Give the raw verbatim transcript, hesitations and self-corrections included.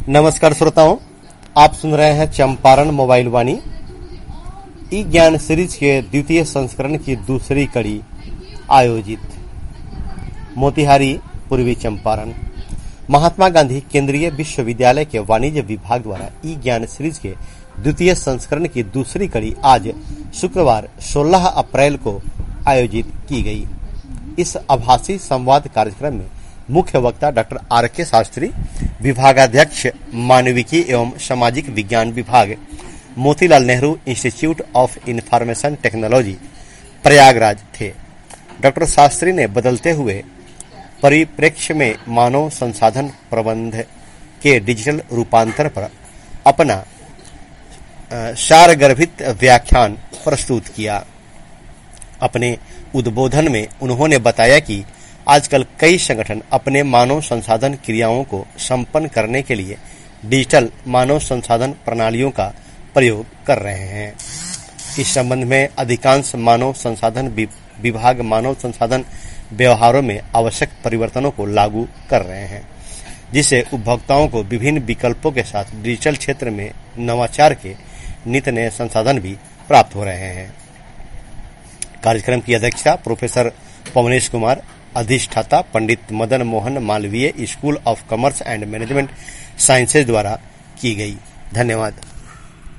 नमस्कार श्रोताओं, आप सुन रहे हैं चंपारण मोबाइल वाणी। ई ज्ञान सीरीज के द्वितीय संस्करण की दूसरी कड़ी आयोजित मोतिहारी पूर्वी चंपारण महात्मा गांधी केंद्रीय विश्वविद्यालय के वाणिज्य विभाग द्वारा ई ज्ञान सीरीज के द्वितीय संस्करण की दूसरी कड़ी आज शुक्रवार सोलह अप्रैल को आयोजित की गई। इस आभासी संवाद कार्यक्रम में मुख्य वक्ता डॉक्टर आर के शास्त्री, विभागाध्यक्ष मानविकी एवं सामाजिक विज्ञान विभाग, Motilal Nehru institute of information technology, Prayagraj थे। डॉक्टर शास्त्री ने बदलते हुए परिप्रेक्ष्य में मानव संसाधन प्रबंध के डिजिटल रूपांतर पर अपना सारगर्भित व्याख्यान प्रस्तुत किया। अपने उद्बोधन में उन्होंने बताया कि आजकल कई संगठन अपने मानव संसाधन क्रियाओं को संपन्न करने के लिए डिजिटल मानव संसाधन प्रणालियों का प्रयोग कर रहे हैं। इस संबंध में अधिकांश मानव संसाधन विभाग मानव संसाधन व्यवहारों में आवश्यक परिवर्तनों को लागू कर रहे हैं, जिससे उपभोक्ताओं को विभिन्न विकल्पों के साथ डिजिटल क्षेत्र में नवाचार के नित नए संसाधन भी प्राप्त हो रहे हैं। कार्यक्रम की अध्यक्षता प्रोफेसर पवनेश कुमार, अधिष्ठाता Pandit Madan Mohan Malviya, school of commerce and management sciences द्वारा की गई। धन्यवाद।